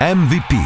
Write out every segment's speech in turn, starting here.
MVP.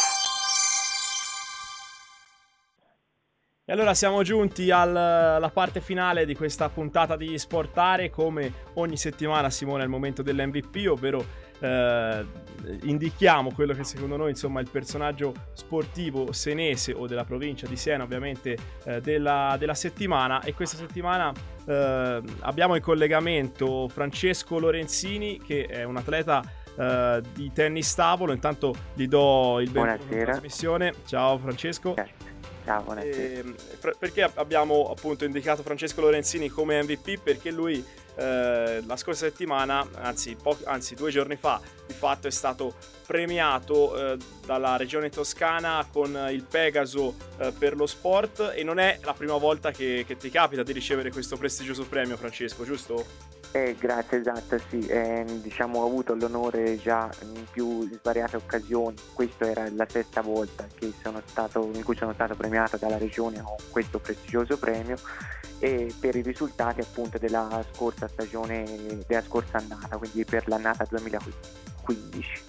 E allora siamo giunti alla parte finale di questa puntata di Sportare. Come ogni settimana, Simone, è il momento dell'MVP, ovvero indichiamo quello che secondo noi, insomma, è il personaggio sportivo senese o della provincia di Siena, ovviamente, della settimana. E questa settimana abbiamo in collegamento Francesco Lorenzini, che è un atleta di tennis tavolo. Intanto gli do il benvenuto alla trasmissione. Ciao Francesco. Ciao, buonasera. Perché abbiamo appunto indicato Francesco Lorenzini come MVP? Perché lui la scorsa settimana, anzi 2 giorni fa, di fatto è stato premiato dalla regione toscana con il Pegaso per lo sport, e non è la prima volta che ti capita di ricevere questo prestigioso premio, Francesco, giusto? Grazie, esatto, sì. Diciamo, ho avuto l'onore già in più svariate occasioni. Questa era la 6ª volta in cui sono stato premiato dalla regione con questo prestigioso premio, e per i risultati appunto della scorsa stagione, della scorsa annata, quindi per l'annata 2015.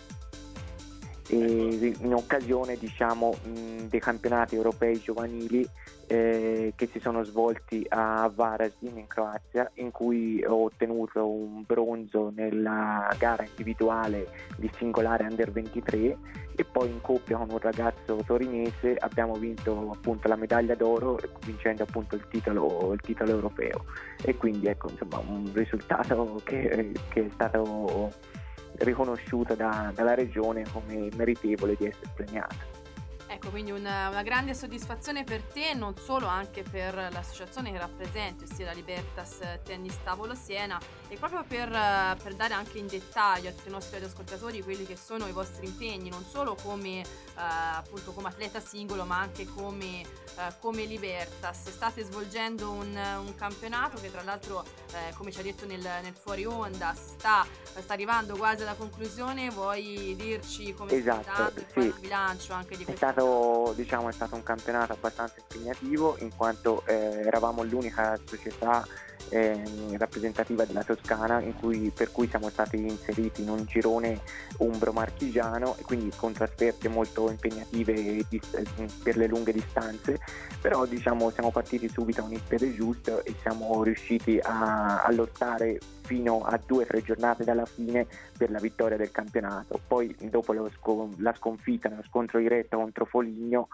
E in occasione, diciamo, dei campionati europei giovanili che si sono svolti a Varaždin in Croazia, in cui ho ottenuto un bronzo nella gara individuale di singolare under 23, e poi in coppia con un ragazzo torinese abbiamo vinto appunto la medaglia d'oro, vincendo appunto il titolo europeo. E quindi ecco, insomma, un risultato che è stato riconosciuto dalla regione come meritevole di essere premiato. Ecco, quindi una grande soddisfazione per te, non solo, anche per l'associazione che rappresenti, ossia la Libertas Tennis Tavolo Siena, e proprio per dare anche in dettaglio ai nostri radioascoltatori quelli che sono i vostri impegni, non solo come appunto come atleta singolo, ma anche come Libertas. State svolgendo un campionato che, tra l'altro, come ci ha detto nel fuori onda, sta arrivando quasi alla conclusione. Vuoi dirci come sta andando, sì. Il bilancio anche di questo? È stato un campionato abbastanza impegnativo, in quanto eravamo l'unica società rappresentativa della Toscana per cui siamo stati inseriti in un girone umbro-marchigiano, e quindi con trasferte molto impegnative per le lunghe distanze. Però, diciamo, siamo partiti subito a un piede giusto e siamo riusciti a lottare fino a 2-3 giornate dalla fine per la vittoria del campionato. Poi, dopo la sconfitta nello scontro diretto contro Foligno,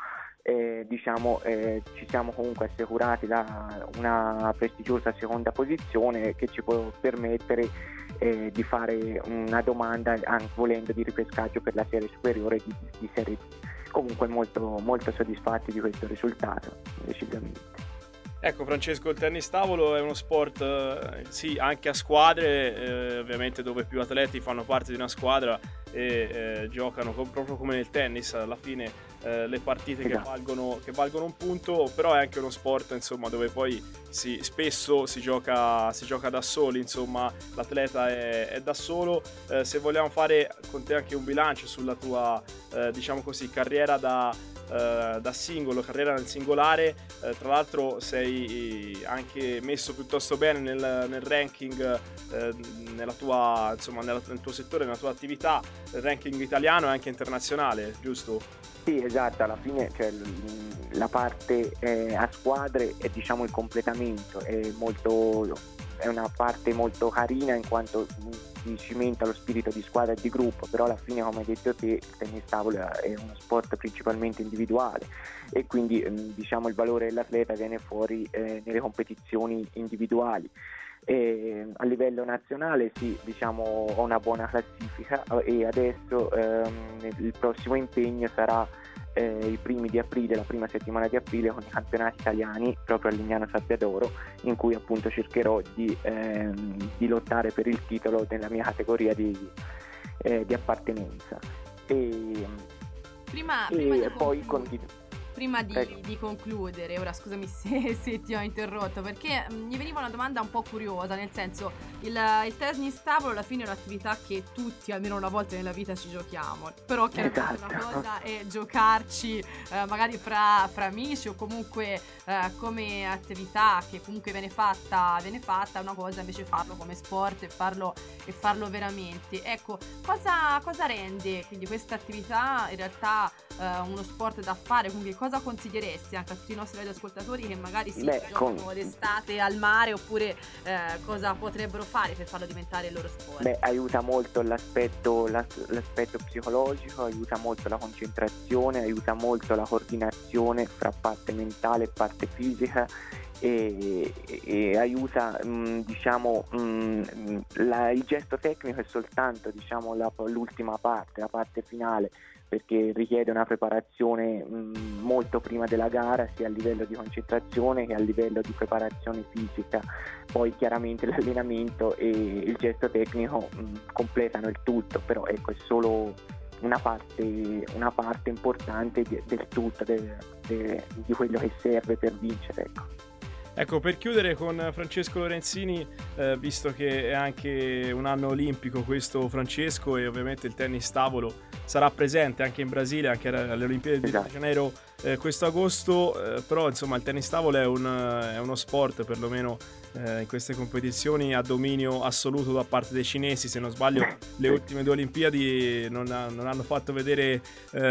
ci siamo comunque assicurati una prestigiosa seconda posizione, che ci può permettere di fare una domanda, anche volendo, di ripescaggio per la serie superiore di Serie B. Comunque molto, molto soddisfatti di questo risultato, decisamente. Ecco Francesco, il tennis tavolo è uno sport sì, anche a squadre, ovviamente, dove più atleti fanno parte di una squadra e giocano proprio come nel tennis, alla fine le partite che valgono un punto. Però è anche uno sport, insomma, dove poi spesso si gioca da soli, insomma, l'atleta è da solo. Se vogliamo fare con te anche un bilancio sulla tua diciamo così, carriera da singolo, carriera nel singolare, tra l'altro sei anche messo piuttosto bene nel ranking nel tuo settore, nella tua attività, il ranking italiano e anche internazionale, giusto? Sì, esatto, alla fine, cioè, la parte a squadre è, diciamo, il completamento, è una parte molto carina, in quanto si cimenta lo spirito di squadra e di gruppo. Però alla fine, come hai detto te, il tennis tavolo è uno sport principalmente individuale, e quindi diciamo il valore dell'atleta viene fuori nelle competizioni individuali. A livello nazionale sì, diciamo, ho una buona classifica, e adesso il prossimo impegno sarà i primi di aprile, la prima settimana di aprile, con i campionati italiani proprio a Lignano Sabbiadoro, in cui appunto cercherò di lottare per il titolo nella mia categoria di appartenenza. Prima prima di concludere, ora scusami se ti ho interrotto, perché mi veniva una domanda un po' curiosa, nel senso il tennis tavolo alla fine è un'attività che tutti almeno una volta nella vita ci giochiamo, però chiaramente una cosa è giocarci magari fra amici o comunque come attività che comunque viene fatta, una cosa invece farlo come sport e farlo veramente. Ecco, cosa rende quindi questa attività in realtà uno sport da fare? Quindi cosa consiglieresti anche a tutti i nostri radioascoltatori che magari giocano d'estate al mare, oppure cosa potrebbero fare per farlo diventare il loro sport? Aiuta molto l'aspetto psicologico, aiuta molto la concentrazione, aiuta molto la coordinazione fra parte mentale e parte fisica, e aiuta il gesto tecnico è soltanto l'ultima parte, la parte finale, perché richiede una preparazione molto prima della gara, sia a livello di concentrazione che a livello di preparazione fisica. Poi chiaramente l'allenamento e il gesto tecnico completano il tutto, però ecco, è solo una parte importante del tutto, di quello che serve per vincere, Ecco, per chiudere con Francesco Lorenzini, visto che è anche un anno olimpico questo Francesco, e ovviamente il tennis tavolo sarà presente anche in Brasile, anche alle Olimpiadi di Rio de Janeiro questo agosto, però insomma il tennis tavolo è uno sport, perlomeno in queste competizioni, a dominio assoluto da parte dei cinesi. Se non sbaglio le ultime 2 Olimpiadi non hanno fatto vedere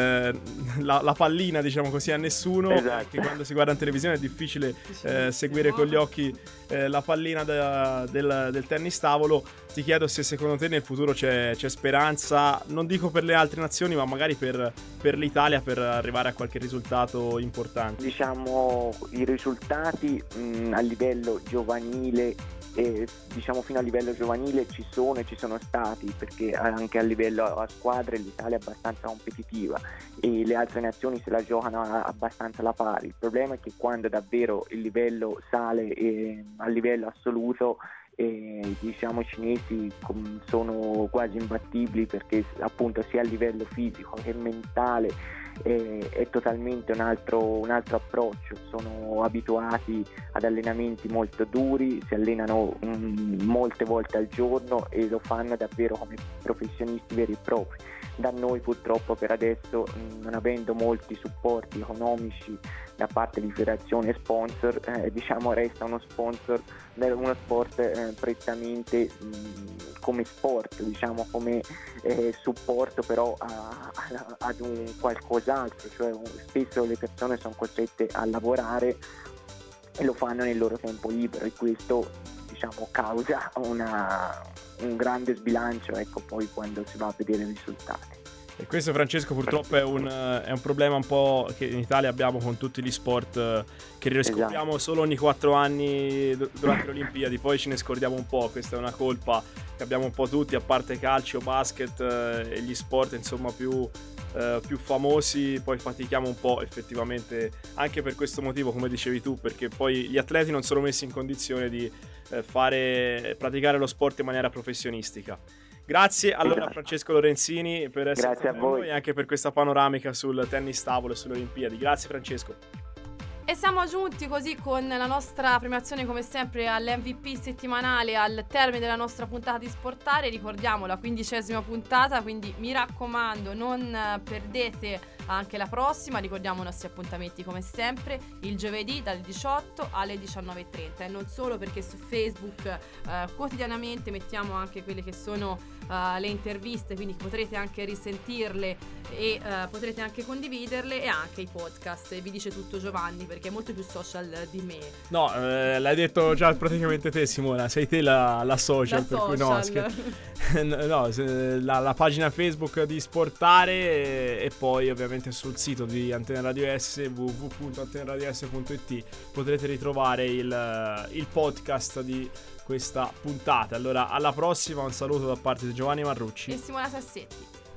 la pallina, diciamo così, a nessuno, perché quando si guarda in televisione è difficile seguire con gli occhi la pallina del tennis tavolo. Ti chiedo se secondo te nel futuro c'è speranza, non dico per le altre nazioni, ma magari per l'Italia, per arrivare a qualche risultato importante. Diciamo, i risultati a livello giovanile, fino a livello giovanile ci sono stati, perché anche a livello a squadre l'Italia è abbastanza competitiva e le altre nazioni se la giocano abbastanza alla pari. Il problema è che quando davvero il livello sale a livello assoluto, i cinesi sono quasi imbattibili, perché appunto sia a livello fisico che mentale è totalmente un altro approccio. Sono abituati ad allenamenti molto duri, si allenano molte volte al giorno e lo fanno davvero come professionisti veri e propri. Da noi purtroppo per adesso, non avendo molti supporti economici da parte di federazione e sponsor, resta uno sport prettamente come sport, come supporto però ad un qualcos'altro, cioè spesso le persone sono costrette a lavorare e lo fanno nel loro tempo libero, e questo causa un grande sbilancio, poi quando si va a vedere i risultati. E questo, Francesco, purtroppo è un problema un po' che in Italia abbiamo con tutti gli sport, che riscopriamo solo ogni 4 anni durante le Olimpiadi, poi ce ne scordiamo un po'. Questa è una colpa che abbiamo un po' tutti, a parte calcio, basket e gli sport insomma più famosi, poi fatichiamo un po' effettivamente anche per questo motivo, come dicevi tu, perché poi gli atleti non sono messi in condizione di praticare lo sport in maniera professionistica. Grazie allora Francesco Lorenzini per essere con noi e anche per questa panoramica sul tennis tavolo e sulle Olimpiadi. Grazie Francesco. E siamo giunti così con la nostra premiazione, come sempre, all'MVP settimanale, al termine della nostra puntata di Sportare. Ricordiamo la 15ª puntata, quindi mi raccomando non perdete anche la prossima. Ricordiamo i nostri appuntamenti come sempre il giovedì dalle 18 alle 19:30, e non solo, perché su Facebook quotidianamente mettiamo anche quelle che sono le interviste, quindi potrete anche risentirle e potrete anche condividerle, e anche i podcast. E vi dice tutto Giovanni, perché è molto più social di me. No, l'hai detto già praticamente te, Simona, sei te la social, per cui no, la pagina Facebook di Sportare, e poi ovviamente sul sito di Antena Radio S, www.antenaradio.s.it, potrete ritrovare il podcast di questa puntata. Allora, alla prossima, un saluto da parte di Giovanni Marrucci e Simona Sassetti.